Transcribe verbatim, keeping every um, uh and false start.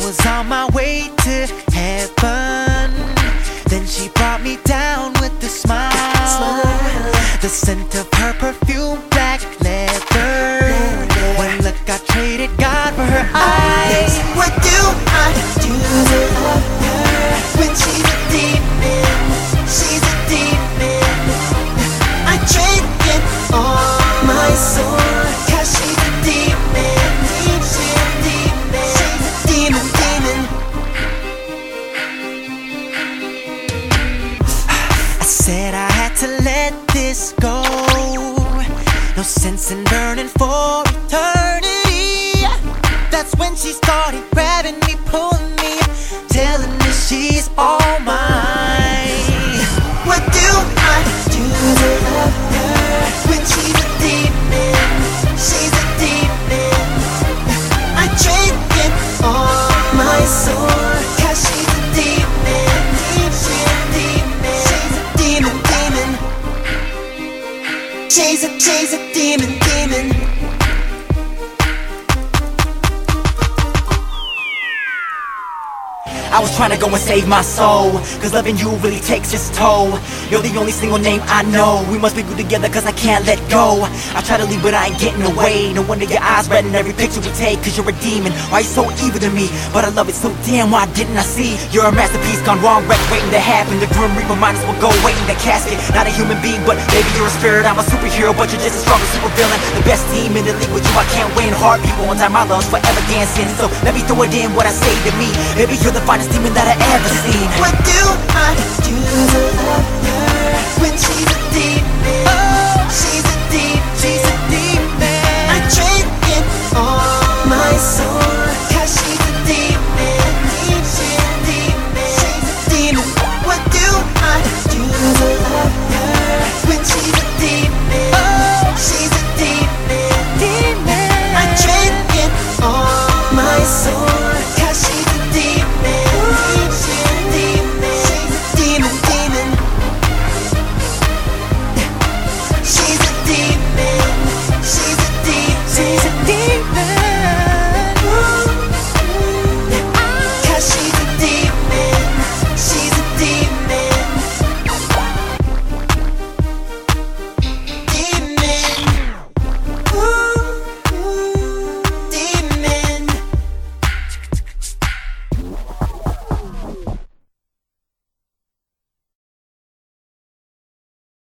was on my way to heaven. Then she brought me down with a smile. Smile. The scent of her perfume, black leather. One look I traded God for her eyes. What do I do to love her when she's a demon? She's a demon. I trade it all my soul, 'cause she's a demon. She's a demon. She's a demon, demon. I said I had to let this go. No sense in burning for eternity. That's when she started grabbing me, pulling me, telling me she's all mine. What do I do to love her when she's a demon? She's a demon. I trade it all my soul, 'cause she's a demon. She's a demon. She's a demon, demon. She's a, she's a demon, demon. I was trying to go and save my soul, 'cause loving you really takes its toll. You're the only single name I know. We must be good together 'cause I can't let go. I try to leave but I ain't getting away. No wonder your eyes red in every picture we take, 'cause you're a demon. Why you so evil to me? But I love it so damn, why didn't I see? You're a masterpiece gone wrong, wreck waiting to happen. The grim reaper might as well go wait in the casket. Not a human being, but maybe you're a spirit. I'm a superhero, but you're just as strong as super villain. The best team in the league with you, I can't win. Heartbeat one time, my love's forever dancing. So let me throw it in what I say to me. Maybe you're the finest demon that I ever seen. What do I do to love her when she's a demon? She's a demon.